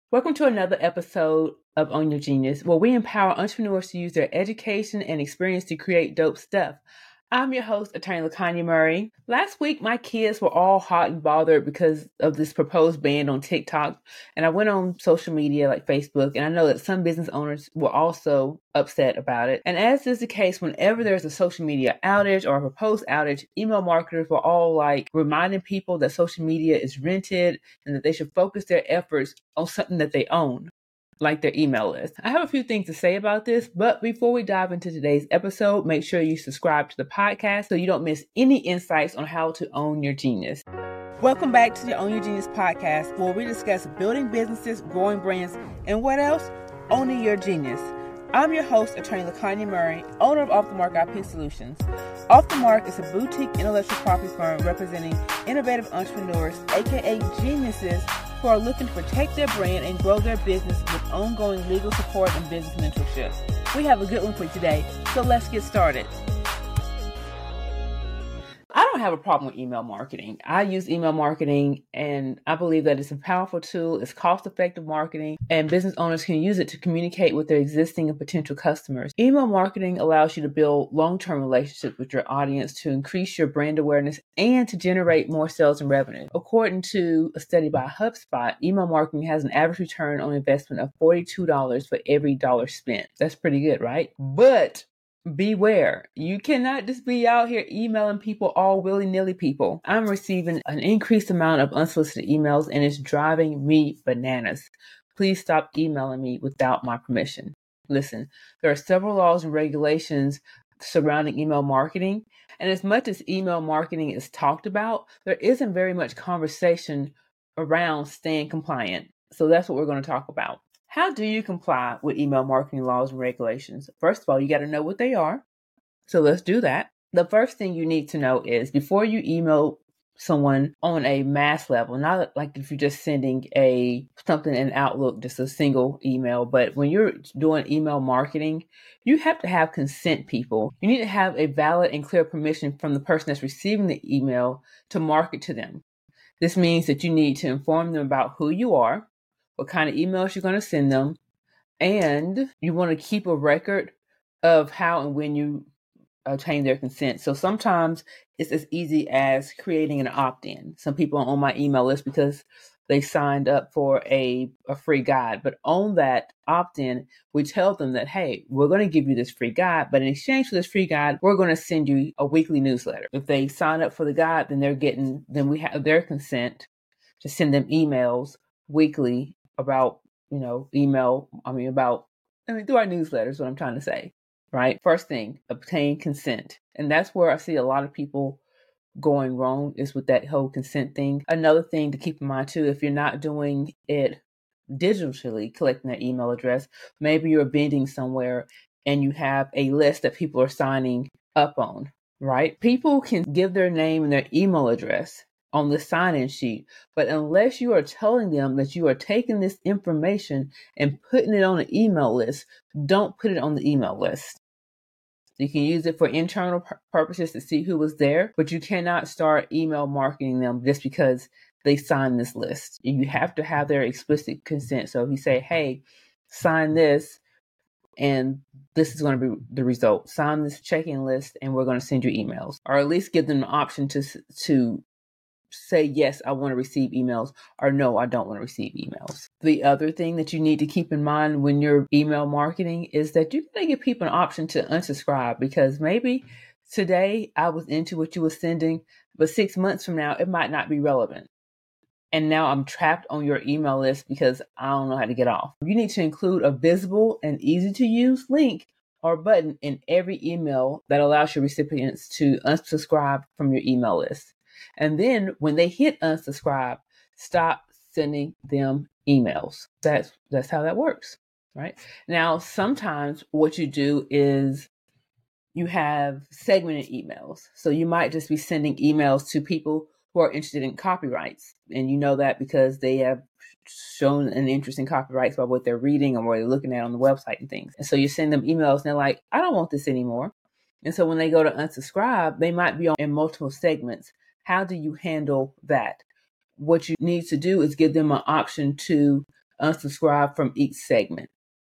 Welcome to another episode of Own Your Genius, where we empower entrepreneurs to use their education and experience to create dope stuff. I'm your host, Attorney LaKanya Murray. Last week, my kids were all hot and bothered because of this proposed ban on TikTok. And I went on social media like Facebook, and I know that some business owners were also upset about it. And as is the case, whenever there's a social media outage or a proposed outage, email marketers were all like reminding people that social media is rented and that they should focus their efforts on something that they own, like their email list. I have a few things to say about this, but before we dive into today's episode, make sure you subscribe to the podcast so you don't miss any insights on how to own your genius. Welcome back to the Own Your Genius podcast, where we discuss building businesses, growing brands, and what else? Owning your genius. I'm your host, Attorney LaKanya Murray, owner of Off the Mark IP Solutions. Off the Mark is a boutique intellectual property firm representing innovative entrepreneurs, aka geniuses, who are looking to protect their brand and grow their business with ongoing legal support and business mentorship. We have a good one for you today, so let's get started. I don't have a problem with email marketing. I use email marketing and I believe that it's a powerful tool. It's cost-effective marketing and business owners can use it to communicate with their existing and potential customers. Email marketing allows you to build long-term relationships with your audience, to increase your brand awareness, and to generate more sales and revenue. According to a study by HubSpot, email marketing has an average return on investment of $42 for every dollar spent. That's pretty good, right? But beware, you cannot just be out here emailing people all willy-nilly people. I'm receiving an increased amount of unsolicited emails and it's driving me bananas. Please stop emailing me without my permission. Listen, there are several laws and regulations surrounding email marketing, and as much as email marketing is talked about, there isn't very much conversation around staying compliant. So that's what we're going to talk about. How do you comply with email marketing laws and regulations? First of all, you got to know what they are. So let's do that. The first thing you need to know is before you email someone on a mass level, not like if you're just sending something in Outlook, just a single email, but when you're doing email marketing, you have to have consent, people. You need to have a valid and clear permission from the person that's receiving the email to market to them. This means that you need to inform them about who you are, what kind of emails you're going to send them, and you want to keep a record of how and when you obtain their consent. So sometimes it's as easy as creating an opt-in. Some people are on my email list because they signed up for a free guide. But on that opt-in, we tell them that, hey, we're going to give you this free guide, but in exchange for this free guide, we're going to send you a weekly newsletter. If they sign up for the guide, then we have their consent to send them emails weekly about, through our newsletters, what I'm trying to say, right? First thing, obtain consent. And that's where I see a lot of people going wrong, is with that whole consent thing. Another thing to keep in mind too, if you're not doing it digitally, collecting their email address, maybe you're vending somewhere and you have a list that people are signing up on, right? People can give their name and their email address on the sign-in sheet, but unless you are telling them that you are taking this information and putting it on an email list, don't put it on the email list. You can use it for internal purposes to see who was there, but you cannot start email marketing them just because they signed this list. You have to have their explicit consent. So if you say, hey, sign this, and this is going to be the result. Sign this check-in list, and we're going to send you emails, or at least give them the option to say, yes, I want to receive emails, or no, I don't want to receive emails. The other thing that you need to keep in mind when you're email marketing is that you're going to give people an option to unsubscribe, because maybe today I was into what you were sending, but 6 months from now, it might not be relevant. And now I'm trapped on your email list because I don't know how to get off. You need to include a visible and easy to use link or button in every email that allows your recipients to unsubscribe from your email list. And then when they hit unsubscribe, stop sending them emails. That's how that works, right? Now, sometimes what you do is you have segmented emails. So you might just be sending emails to people who are interested in copyrights. And you know that because they have shown an interest in copyrights by what they're reading or what they're looking at on the website and things. And so you send them emails and they're like, I don't want this anymore. And so when they go to unsubscribe, they might be in multiple segments. How do you handle that? What you need to do is give them an option to unsubscribe from each segment.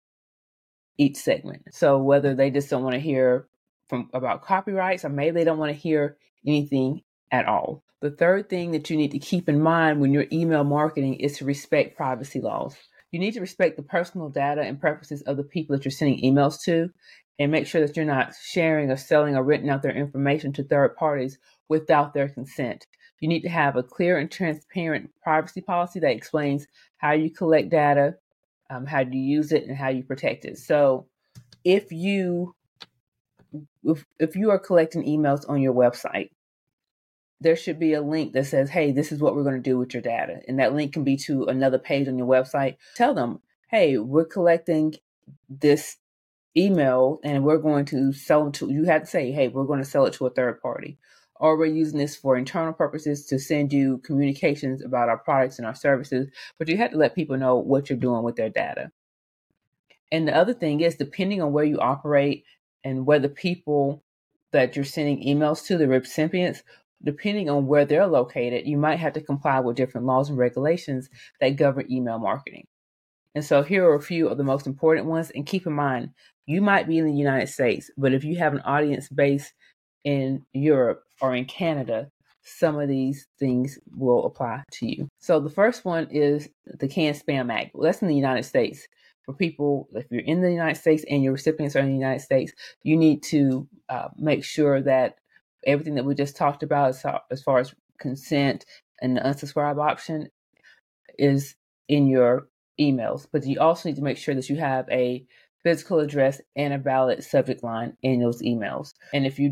So whether they just don't want to hear about copyrights, or maybe they don't want to hear anything at all. The third thing that you need to keep in mind when you're email marketing is to respect privacy laws. You need to respect the personal data and preferences of the people that you're sending emails to, and make sure that you're not sharing or selling or renting out their information to third parties without their consent. You need to have a clear and transparent privacy policy that explains how you collect data, how you use it, and how you protect it. So if you are collecting emails on your website, there should be a link that says, hey, this is what we're going to do with your data. And that link can be to another page on your website. Tell them, hey, we're collecting this email and we're going to sell them to, you have to say, hey, we're going to sell it to a third party. Or we're using this for internal purposes to send you communications about our products and our services. But you have to let people know what you're doing with their data. And the other thing is, depending on where you operate and where the people that you're sending emails to, the recipients, depending on where they're located, you might have to comply with different laws and regulations that govern email marketing. And so here are a few of the most important ones. And keep in mind, you might be in the United States, but if you have an audience based in Europe or in Canada, some of these things will apply to you. So the first one is the CAN-SPAM Act. Well, that's in the United States. For people, if you're in the United States and your recipients are in the United States, you need to make sure that everything that we just talked about as far as consent and the unsubscribe option is in your emails. But you also need to make sure that you have a physical address and a valid subject line in those emails. And if you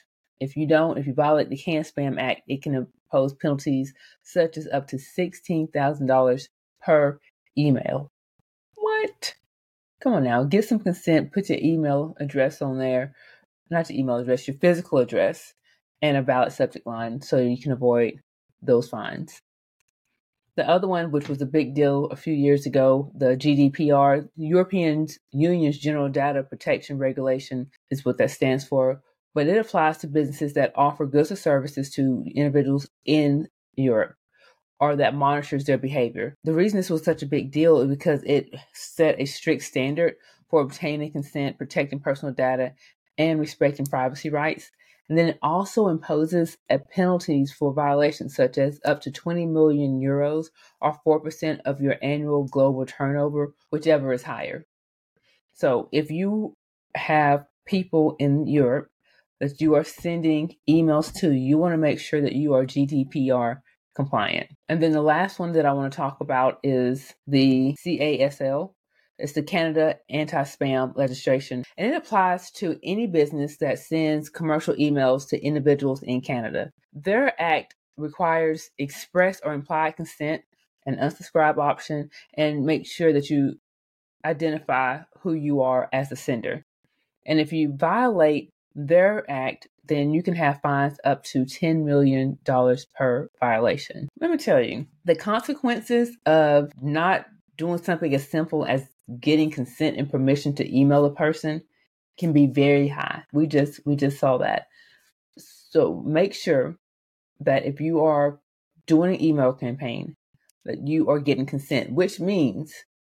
violate the CAN-SPAM Act, it can impose penalties such as up to $16,000 per email. What? Come on now, get some consent, put your email address on there, not your email address, your physical address, and a valid subject line so you can avoid those fines. The other one, which was a big deal a few years ago, the GDPR, European Union's General Data Protection Regulation is what that stands for, but it applies to businesses that offer goods or services to individuals in Europe or that monitors their behavior. The reason this was such a big deal is because it set a strict standard for obtaining consent, protecting personal data, and respecting privacy rights. And then it also imposes penalties for violations such as up to 20 million euros or 4% of your annual global turnover, whichever is higher. So if you have people in Europe that you are sending emails to, you want to make sure that you are GDPR compliant. And then the last one that I want to talk about is the CASL. It's the Canada Anti-Spam Legislation, and it applies to any business that sends commercial emails to individuals in Canada. Their act requires express or implied consent, an unsubscribe option, and make sure that you identify who you are as the sender. And if you violate their act, then you can have fines up to $10 million per violation. Let me tell you, the consequences of not doing something as simple as getting consent and permission to email a person can be very high. We just saw that. So make sure that if you are doing an email campaign, that you are getting consent, which means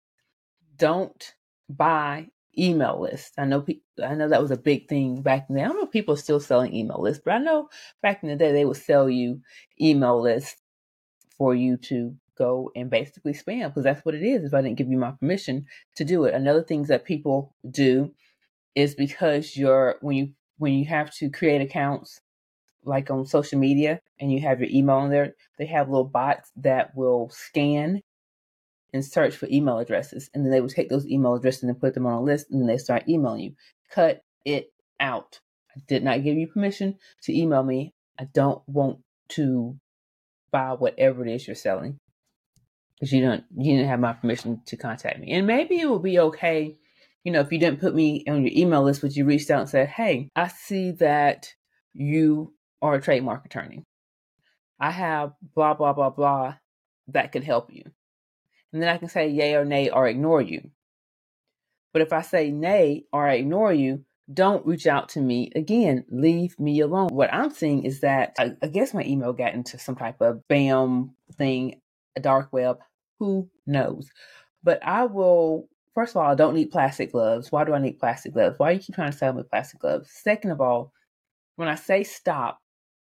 don't buy email lists. I know that was a big thing back then. I don't know if people are still selling email lists, but I know back in the day they would sell you email lists for you to go and basically spam, because that's what it is if I didn't give you my permission to do it. Another thing that people do is because when you have to create accounts like on social media and you have your email on there, they have little bots that will scan and search for email addresses. And then they would take those email addresses and put them on a list, and then they start emailing you. Cut it out. I did not give you permission to email me. I don't want to buy whatever it is you're selling, because you didn't have my permission to contact me. And maybe it will be okay, if you didn't put me on your email list, but you reached out and said, hey, I see that you are a trademark attorney. I have blah, blah, blah, blah that could help you. And then I can say yay or nay or ignore you. But if I say nay or I ignore you, don't reach out to me again. Leave me alone. What I'm seeing is that I guess my email got into some type of spam thing, a dark web. Who knows? But first of all, I don't need plastic gloves. Why do I need plastic gloves? Why do you keep trying to sell me plastic gloves? Second of all, when I say stop,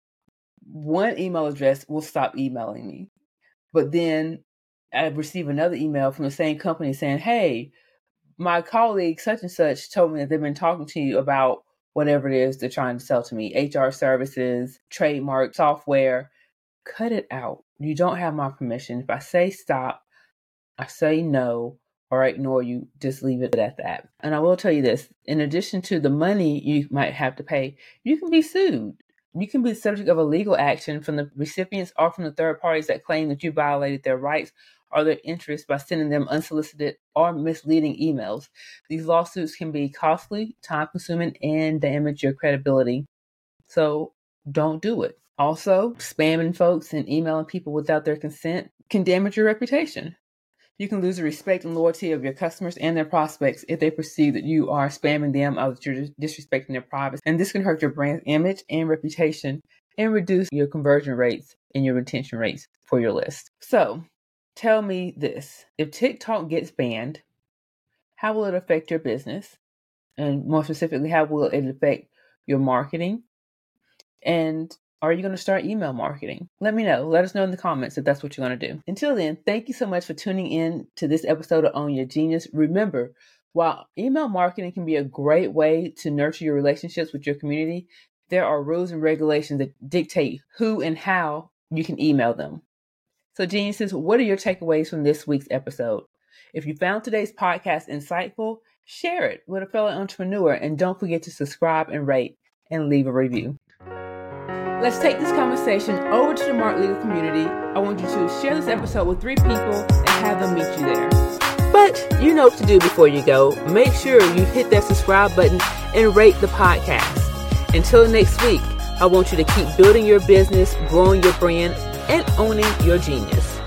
one email address will stop emailing me. But then I receive another email from the same company saying, hey, my colleague such and such told me that they've been talking to you about whatever it is they're trying to sell to me, HR services, trademark, software. Cut it out. You don't have my permission. If I say stop, I say no, or I ignore you, just leave it at that. And I will tell you this, in addition to the money you might have to pay, you can be sued. You can be the subject of a legal action from the recipients or from the third parties that claim that you violated their rights or their interests by sending them unsolicited or misleading emails. These lawsuits can be costly, time-consuming, and damage your credibility. So don't do it. Also, spamming folks and emailing people without their consent can damage your reputation. You can lose the respect and loyalty of your customers and their prospects if they perceive that you are spamming them or that you're disrespecting their privacy. And this can hurt your brand image and reputation and reduce your conversion rates and your retention rates for your list. So tell me this, if TikTok gets banned, how will it affect your business? And more specifically, how will it affect your marketing? And are you going to start email marketing? Let me know. Let us know in the comments if that's what you're going to do. Until then, thank you so much for tuning in to this episode of Own Your Genius. Remember, while email marketing can be a great way to nurture your relationships with your community, there are rules and regulations that dictate who and how you can email them. So geniuses, what are your takeaways from this week's episode? If you found today's podcast insightful, share it with a fellow entrepreneur and don't forget to subscribe and rate and leave a review. Let's take this conversation over to the Mark Legal community. I want you to share this episode with 3 people and have them meet you there. But you know what to do before you go. Make sure you hit that subscribe button and rate the podcast. Until next week, I want you to keep building your business, growing your brand, and owning your genius.